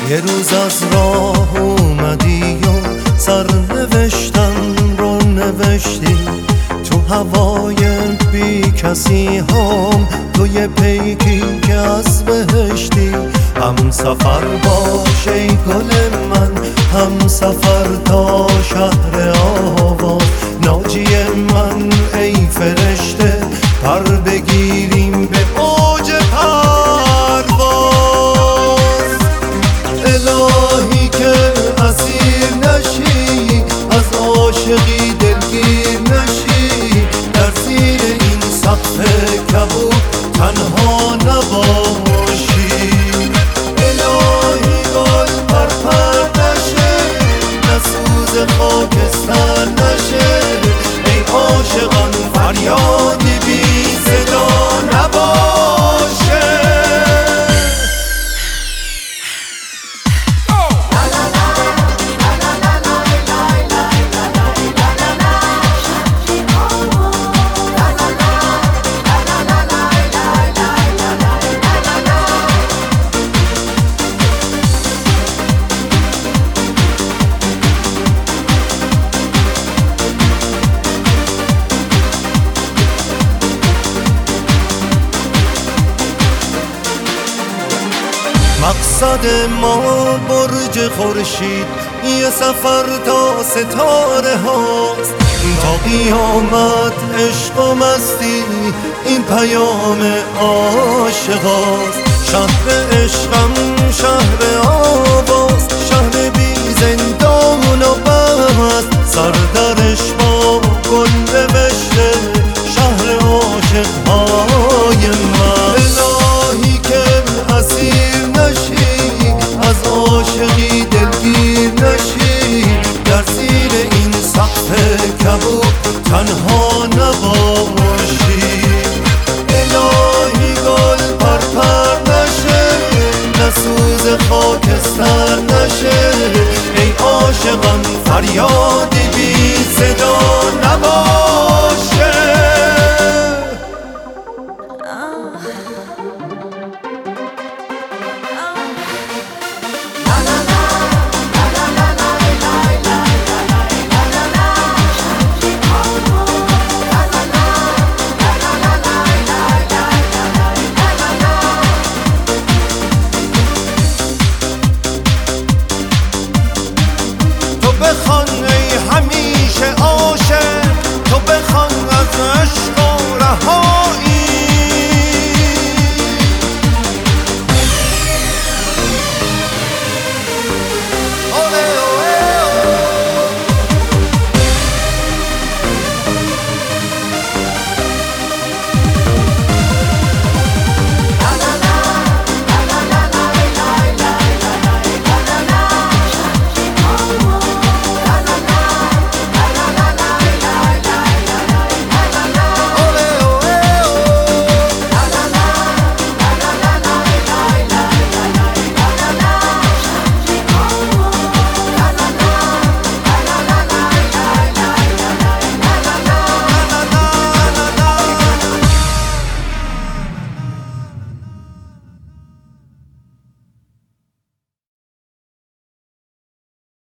یه روز از راه اومدی و سرنوشتم رو نوشتی تو هوای بی کسی هم، تو یه پیکی که از بهشتی. هم سفر باش ای گل من، هم سفر تا شهر آواز. ناجی من ای فرشته، پر بگیریم به اوج پرواز. الهی که اسیر نشی، از عاشقی دلگیر نشی، در زیر این سقف کبود تنها نباشی. الهی گل پر نشه، نسوز خاکستر نشه، ای عاشقان فریادی بی صدا نباشه. مقصد ما برج خورشید، یه سفر تا ستاره هاست. تا قیامت عشق و مستی، این پیام عاشقاست. شهر عشقم شهر آواز، شهر بی زندان و بست. سردرش با گل نوشته، شهر عاشقهای من. الهی که اسیر نشی، از عاشقی دلگیر نشی، در زیر این سقف کبود تنها نباشی. الهی گل پر نشه، نسوز خاکستر نشه، ای عاشقان فریادی بی